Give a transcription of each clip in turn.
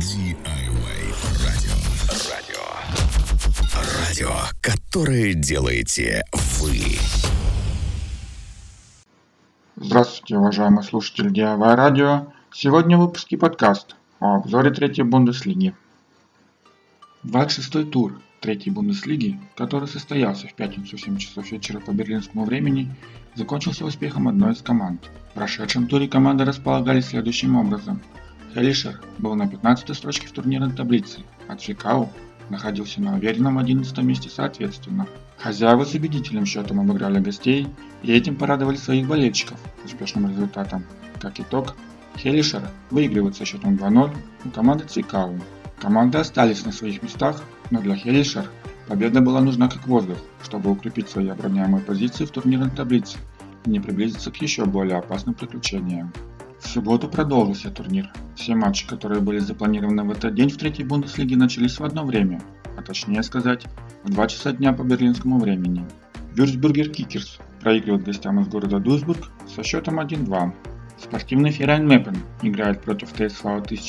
DIY радио, которое делаете вы. Здравствуйте, уважаемые слушатели DIY радио. Сегодня в выпуске подкаст о обзоре третьей Бундеслиги. 26-й тур третьей Бундеслиги, который состоялся в пятницу в 7 часов вечера по берлинскому времени, закончился успехом одной из команд. В прошедшем туре команды располагались следующим образом. Хелишер был на 15-й строчке в турнирной таблице, а Цвикау находился на уверенном 11-м месте соответственно. Хозяева с убедительным счетом обыграли гостей и этим порадовали своих болельщиков успешным результатом. Как итог, Хелишер выигрывает со счетом 2-0 у команды Цвикау. Команды остались на своих местах, но для Хелишер победа была нужна как воздух, чтобы укрепить свои обороняемые позиции в турнирной таблице и не приблизиться к еще более опасным приключениям. В субботу продолжился турнир. Все матчи, которые были запланированы в этот день в третьей Бундеслиге, начались в одно время, а точнее сказать, в 2 часа дня по берлинскому времени. Würzburger Kickers проигрывает гостям из города Дуйсбург со счетом 1-2. Спортивный Verein Meppen играет против ТСВ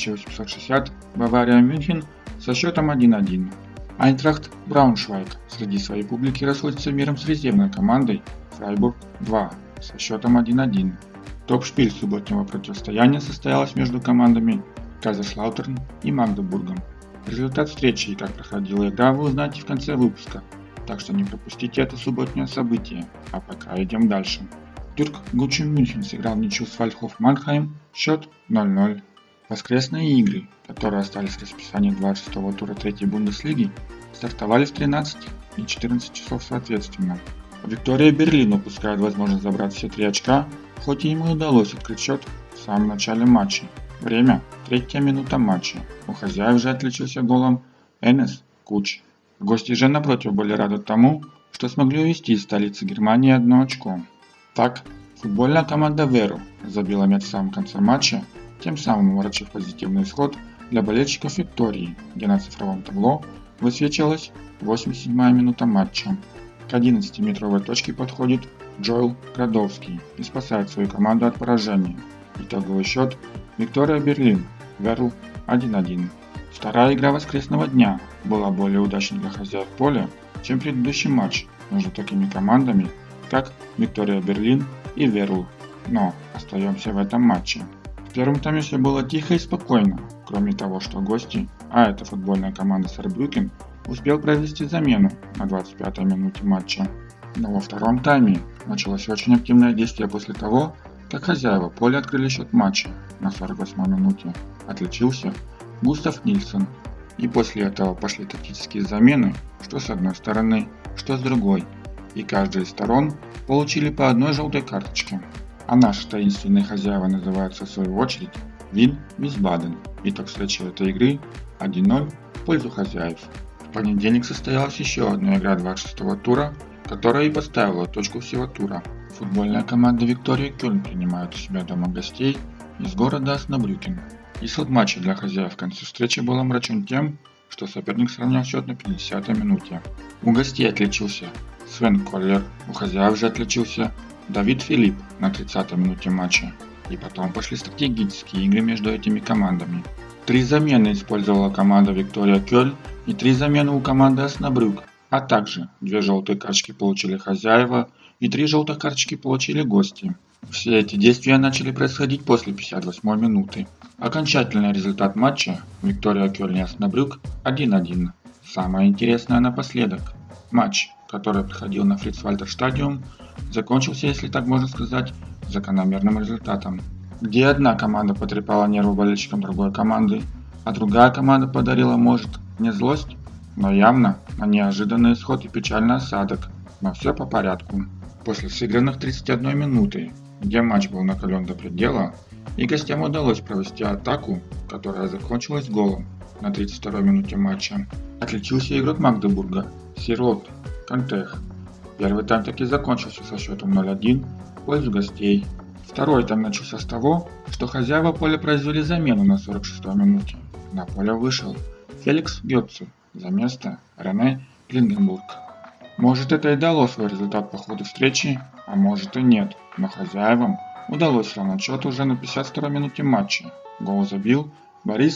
1860 Бавария Мюнхен со счетом 1-1. Айнтрахт Брауншвайг среди своей публики расходится миром с резервной командой Фрайбург 2 со счетом 1-1. Топ-шпиль субботнего противостояния состоялось между командами Кайзерслаутерн и Магдебургом. Результат встречи и как проходила игра вы узнаете в конце выпуска, так что не пропустите это субботнее событие, а пока идем дальше. Тюрк Гуччи Мюнхен сыграл ничью с Вальдхоф Маннхайм, счет 0-0. Воскресные игры, которые остались в расписании 26-го тура третьей Бундеслиги, стартовали в 13 и 14 часов соответственно. Виктория Берлин упускает возможность забрать все 3 очка, хоть и ему удалось открыть счет в самом начале матча. Время – 3-я минута матча. У хозяев же отличился голом Энес Куч. Гости же напротив были рады тому, что смогли увести из столицы Германии 1 очко. Так, футбольная команда Веру забила мяч в самом конце матча, тем самым ворочив позитивный исход для болельщиков Виктории, где на цифровом табло высвечивалась 87-я минута матча. К 11-метровой точке подходит Джоэл Градовский и спасает свою команду от поражения. Итоговый счет – Виктория Берлин, Верл 1-1. Вторая игра воскресного дня была более удачной для хозяев поля, чем предыдущий матч между такими командами, как Виктория Берлин и Верл. Но остаемся в этом матче. В первом тайме все было тихо и спокойно, кроме того, что гости, а это футбольная команда Сарбрюкен, успел произвести замену на 25-й минуте матча. Но во втором тайме началось очень активное действие после того, как хозяева поля открыли счет матча на 48-й минуте. Отличился Густав Нильсон. И после этого пошли тактические замены, что с одной стороны, что с другой. И каждая из сторон получили по одной желтой карточке. А наши таинственные хозяева называются в свою очередь Вин Висбаден. Итог встречи этой игры 1-0 в пользу хозяев. В понедельник состоялась еще одна игра 26-го тура, которая и поставила точку всего тура. Футбольная команда Виктория Кёльн принимает у себя дома гостей из города Оснабрюкен. Исход матча для хозяев в конце встречи был омрачен тем, что соперник сравнял счет на 50-й минуте. У гостей отличился Свен Коллер, у хозяев же отличился Давид Филипп на 30-й минуте матча. И потом пошли стратегические игры между этими командами. 3 замены использовала команда Виктория Кёльн и 3 замены у команды Оснабрюк, а также 2 желтые карточки получили хозяева и 3 желтых карточки получили гости. Все эти действия начали происходить после 58-й минуты. Окончательный результат матча Виктория Кёльн и Оснабрюк 1-1. Самое интересное напоследок. Матч, который проходил на Фриц-Вальтер-Стадиум, закончился, если так можно сказать, закономерным результатом, где одна команда потрепала нервы болельщикам другой команды, а другая команда подарила, может, не злость, но явно на неожиданный исход и печальный осадок. Но все по порядку. После сыгранных 31 минуты, где матч был накален до предела, и гостям удалось провести атаку, которая закончилась голом на 32-й минуте матча, отличился игрок Магдебурга Сирлот Кантех. Первый тайм таки закончился со счетом 0-1 в пользу гостей. Второй тайм начался с того, что хозяева поля произвели замену на 46-й минуте. На поле вышел Феликс Гетце за место Рене Клингенбург. Может, это и дало свой результат по ходу встречи, а может и нет, но хозяевам удалось сравнять счет уже на 52-й минуте матча. Гол забил Борис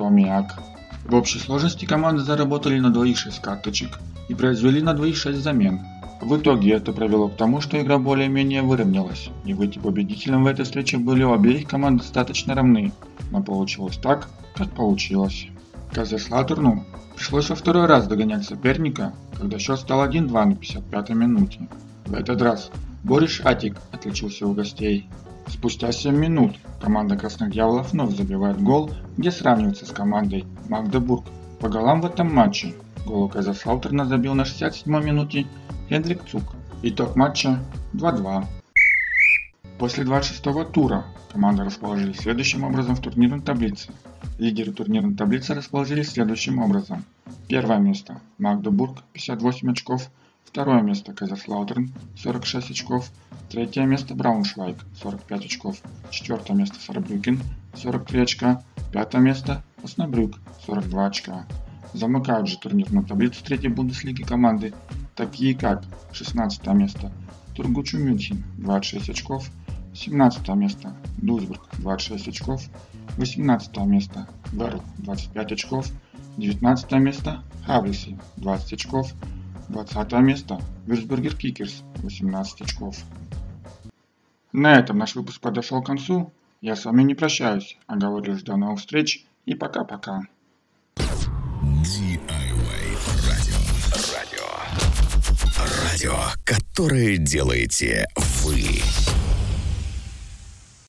Томиак. В общей сложности команды заработали на двоих 6 карточек и произвели на двоих 6 замен. В итоге это привело к тому, что игра более-менее выровнялась, и выйти победителем в этой встрече были у обеих команд достаточно равны, но получилось так, как получилось. Казахслаутерну пришлось во второй раз догонять соперника, когда счет стал 1-2 на 55-й минуте. В этот раз Борис Атик отличился у гостей. Спустя 7 минут команда Красных Дьяволов вновь забивает гол, где сравнивается с командой Магдебург. По голам в этом матче гол Казахслаутерна забил на 67-й минуте Хендрик Цук. Итог матча 2-2. После 26-го тура команды расположились следующим образом в турнирной таблице. Лидеры турнирной таблицы расположились следующим образом. Первое место Магдебург 58 очков, второе место Казахслаутерн 46 очков, третье место Брауншвайг 45 очков, четвертое место Сарбрюкен 43 очка, пятое место Оснабрюк 42 очка. Замыкают же турнирную таблицу третьей Бундеслиги команды, такие как 16 место Тургучу Мюнхен 26 очков, 17 место Дузбург 26 очков, 18 место Верл 25 очков, 19 место Хавриси 20 очков, 20 место Вюрцбургер Кикерс 18 очков. На этом наш выпуск подошел к концу. Я с вами не прощаюсь, а говорю до новых встреч и пока-пока. DIY радио, которое делаете вы.